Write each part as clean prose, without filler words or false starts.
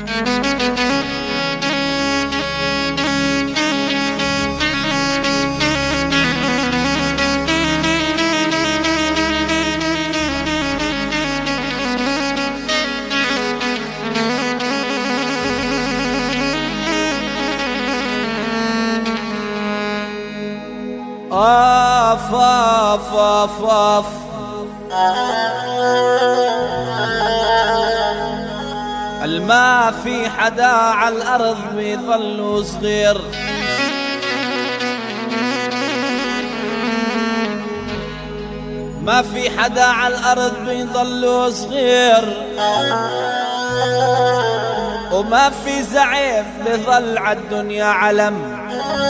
آف آف آف آف الما في حدا على الأرض بيظل صغير، ما في حدا على الأرض بيظل صغير، وما في زعيم بيظل عالدنيا علم.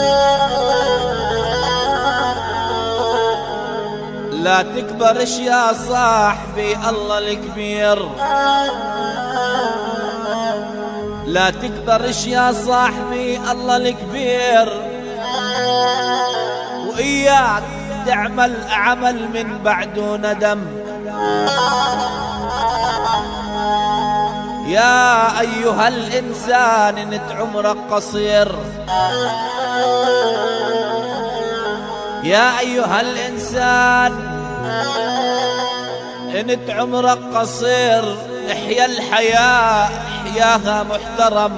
لا تكبرش يا صاحبي الله الكبير، لا تكبرش يا صاحبي الله الكبير، وإياك تعمل عمل من بعده ندم. يا أيها الإنسان انت عمرك قصير، يا أيها الإنسان انت عمرك قصير، احيا الحياة احياها محترم.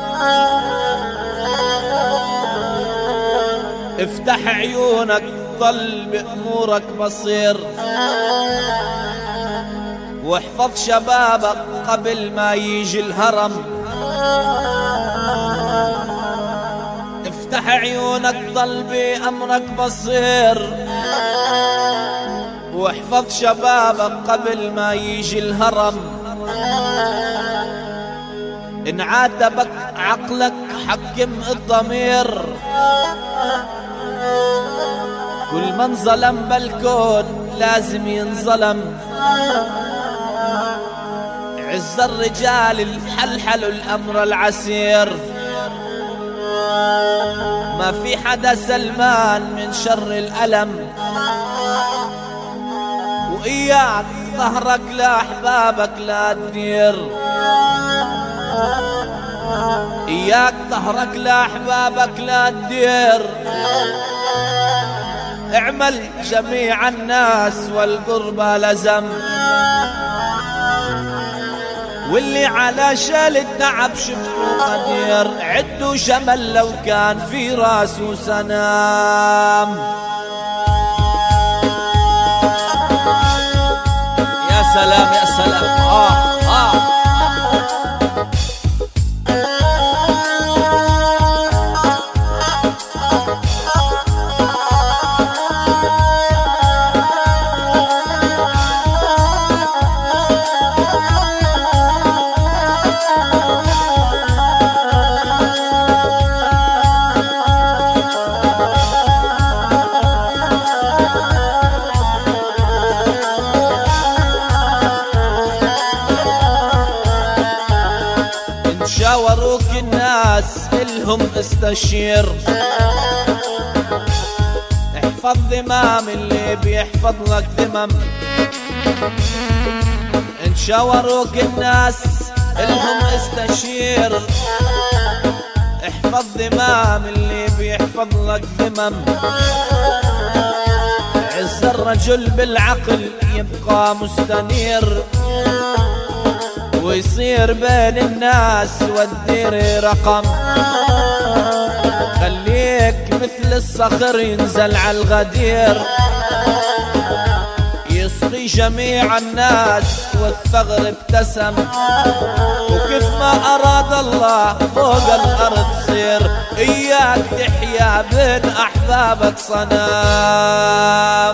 افتح عيونك ضل بأمورك بصير، واحفظ شبابك قبل ما يجي الهرم. افتح عيونك ضل بأمرك بصير، واحفظ شبابك قبل ما يجي الهرم. إن عاتبك عقلك حكم الضمير، كل من ظلم بالكون لازم ينظلم. عز الرجال الحلحل الأمر العسير، ما في حدا سلمان من شر الألم. وإياك ظهرك لأحبابك لا تدير، إياك ظهرك لأحبابك لا تدير. اعمل جميع الناس والقربى لزم، واللي على شال التعب شفته قدير. عدوا جمل لو كان في راسه سنام. يا سلام يا سلام. شاوروك الناس إلهم استشير، احفظ ذمام اللي بيحفظ لك ذمم. إن شاوروك الناس إلهم استشير، احفظ ذمام اللي بيحفظ لك ذمم. عز الرجل بالعقل يبقى مستنير، ويصير بين الناس والدير رقم. خليك مثل الصخر ينزل على الغدير، يسقي جميع الناس والثغر ابتسم. وكيف ما أراد الله فوق الأرض صير، إياك تحيا بين أحبابك صنم.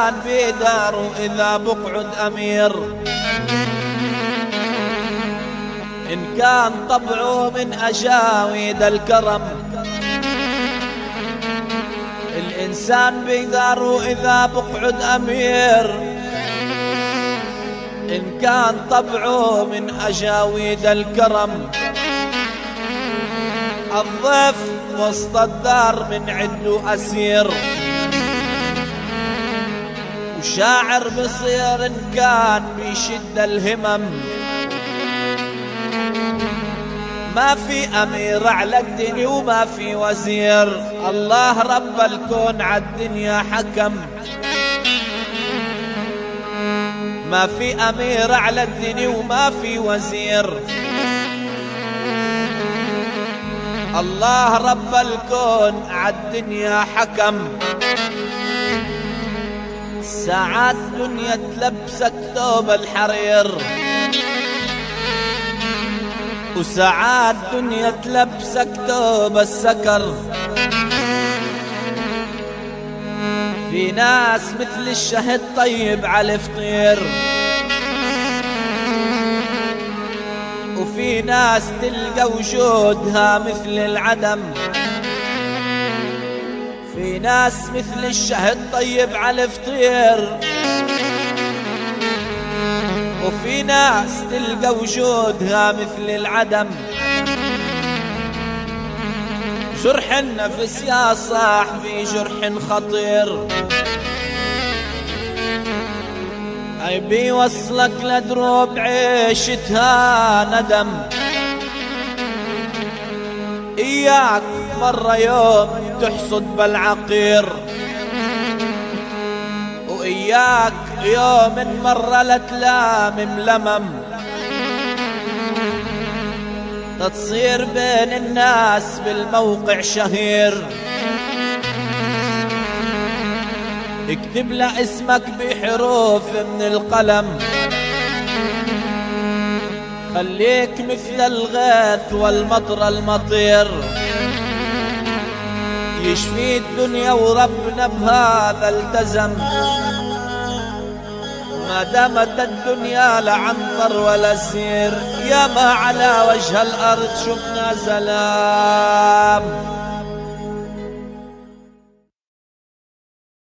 الإنسان بداره إذا بقعد أمير، إن كان طبعه من أجاويد الكرم. الإنسان بداره إذا بقعد أمير، إن كان طبعه من أجاويد الكرم. الضيف وسط الدار من عنده أسير، وشاعر بصير إن كان بيشد الهمم. ما في أمير على الدنيا وما في وزير، الله رب الكون عالدنيا حكم. ما في أمير على الدنيا وما في وزير، الله رب الكون عالدنيا حكم. ساعات دنيا تلبسك ثوب الحرير، وساعات دنيا تلبسك ثوب السكر. في ناس مثل الشهد طيب على الفطير، وفي ناس تلقى وجودها مثل العدم. في ناس مثل الشهد طيب على الفطير، وفي ناس تلقى وجودها مثل العدم. جرح النفس يا صاحبي جرح خطير، أي بيوصلك لدروب عيشتها ندم. إياك مرة يوم تحصد بالعقير، وإياك يوم مرة لتلامم لمم. تصير بين الناس بالموقع شهير، اكتب له اسمك بحروف من القلم. خليك مثل الغيث والمطر المطير، يشفي الدنيا وربنا بهذا التزم. ما دامت الدنيا لعنطر ولا سير، يا ما على وجه الأرض شفنا زلام.